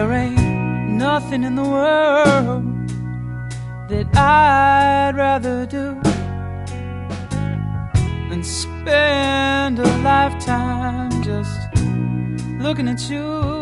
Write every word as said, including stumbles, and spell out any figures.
There ain't nothing in the world that I'd rather do than spend a lifetime just looking at you.